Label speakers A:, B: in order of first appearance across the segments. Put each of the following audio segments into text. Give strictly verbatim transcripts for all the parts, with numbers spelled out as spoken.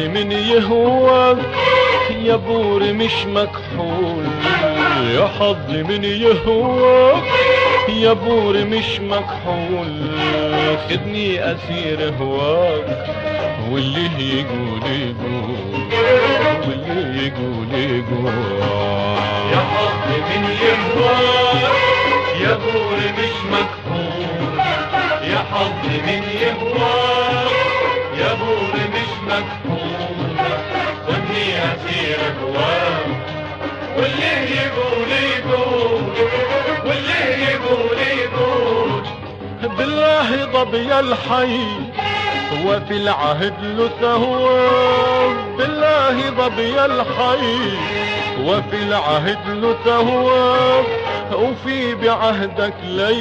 A: حظي من يهواك يا بوري مش مكحول، يا حظي من يهواك يا بوري مش مكحول، خدني اسير هواك واللي يقول يقول، واللي يقول يقول.
B: يا حظي من يهواك يا بوري مش مكحول، يا حظي من يهواك يا بوري مش مكحول، خدني اسير هواك واللي يقول يقول، واللي يقول يقول.
A: بالله ضبي الحي وفي العهد له ثواب، بالله ضبي الحي وفي العهد له ثواب، وفي بعهدك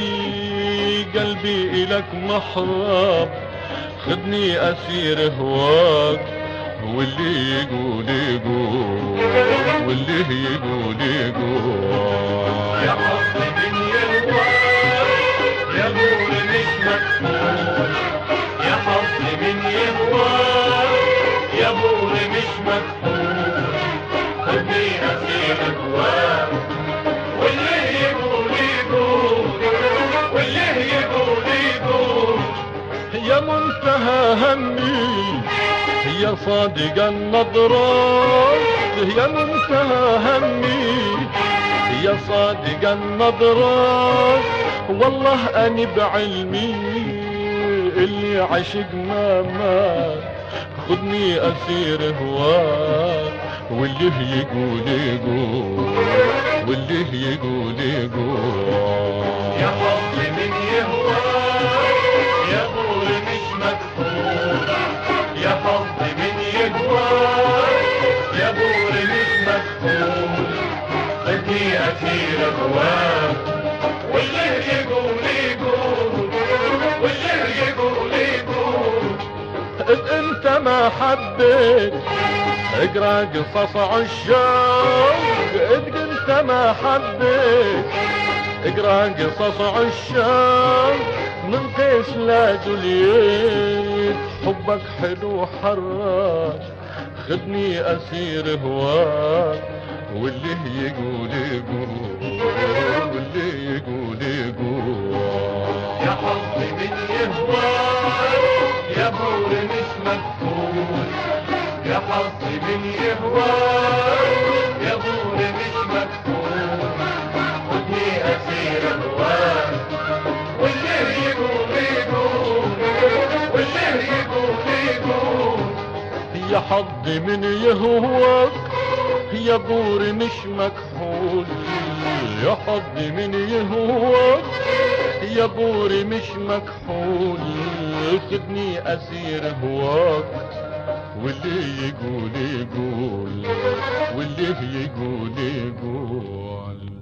A: لي قلبي إلك محراب، خدني أسير هواك واللي يقول يقول، واللي يقول يقول.
B: يا حظي من يهواك يا بوري مش مكحول، يا حظي من يهواك يا بوري مش مكحول، خدني اسير هواك واللي يقول يقول، واللي يقول يقول.
A: يا منتهى همي يا صادق النظرات، يا منتهى همي يا صادق النظرات، والله أني بعلمي اللي عشق ما مات، خدني أسير هواك واللي يقول يقول، واللي يقول يقول.
B: يا حظي من يهواك يا بوري مش مكحول، يا حظي من يهواك يا بوري مش مكحول، خدني اسير هواك واللي يقول يقول، واللي يقول يقول.
A: إذ انت ما حبيت اقرا قصص عشاق، إذ انت ما حبيت اقرا قصص عشاق، من قيس لا جولييت حبك حلو حراق، خدني اسير هواك واللي يقول يقول، واللي يقول يقول.
B: يا حظي من يهواك يا بوري مش مكحول، يا حظي من يهواك يا بوري مش مكحول، خدني اسير هواك واللي يقول يقول، واللي يقول يقول.
A: يا حظي من يهواك يا بوري مش مكحول، يا حظي من يهواك يا بوري مش مكحول، خدني اسير هواك واللي يقول يقول، واللي يقول يقول.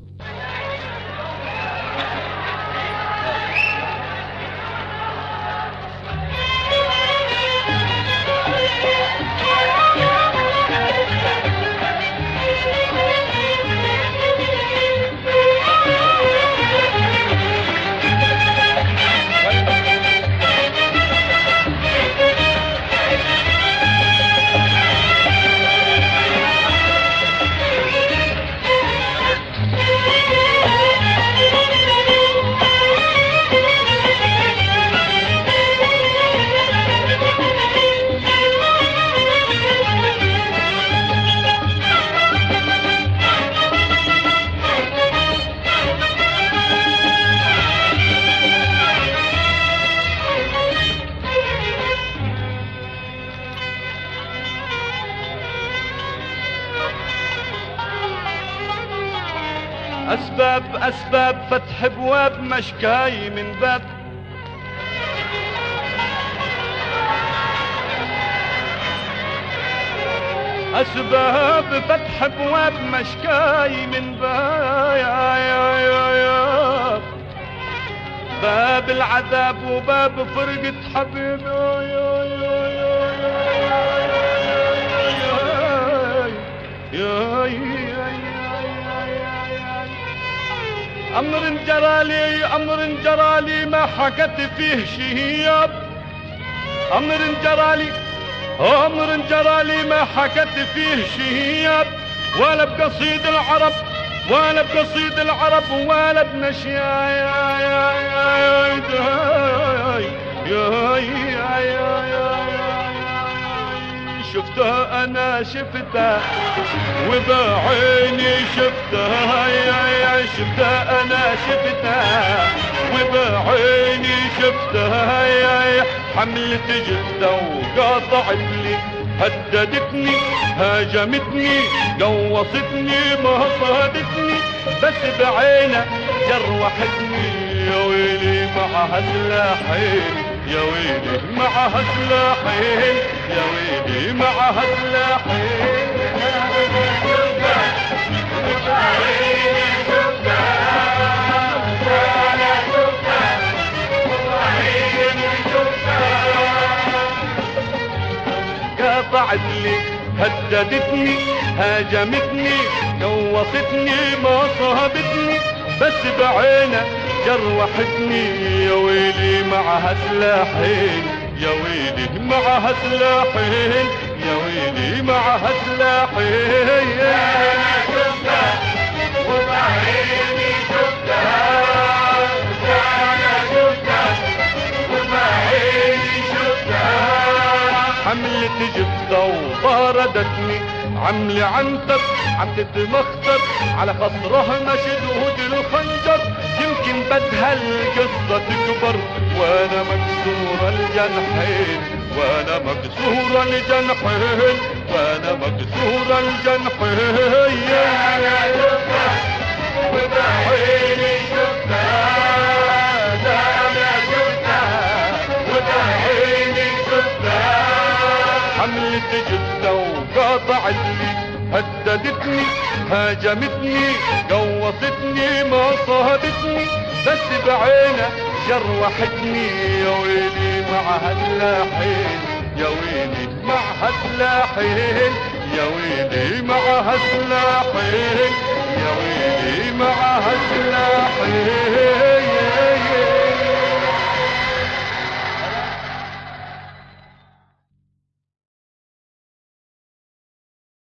C: أسباب أسباب فتح أبواب مشكاي من باب، أسباب فتح أبواب مشكاي من باب، باب العذاب وباب فرقة حبيبي. أمر جرالي أمر جرالي ما حكت فيه شهياب، أمر جرالي عمر جرى لي ما حكت فيه شياب، ولا بقصيد العرب ولا بقصيد العرب ولا بنشيا يا يا يا يا يا يا شفتها انا شفتها وبعيني شفتها يا يا شفتها انا شفتها وبعيني شفتها يا يا حملت جدة وقاطعت لي هددتني هاجمتني قوصتني ما صادتني بس بعينها جروحتني يا ويلي معها سلاحين يا ويلي معها سلاحين يا ويلي معها سلاحين قاطعت لي هددتني هاجمتني قوصتني ما صابتني بس بعينها جروحتني يا ويلي معها سلاحين يا ويلي معها سلاحين يا ويلي معها سلاحين انا شفتها وبعيني شفتها انا شفتها وبعيني شفتها حملت جبتة وطاردتني عملي عنتر عم تتمخطر على خصرها مشدود الخنجر يمكن بدها القصة تكبر وانا مكسورة الجنحين وانا مكسورة الجنحين وانا مكسورة الجنحين انا شفتها وبعيني شفتها انا شفتها وبعيني شفتها حملت جدة وقاطعت لي هددتني هاجمتني قوصتني ما صابتني بس بعينها جروحتني يا ويلي معها سلاحين يا ويلي معها سلاحين يا ويلي معها سلاحين يا ويلي معها سلاحين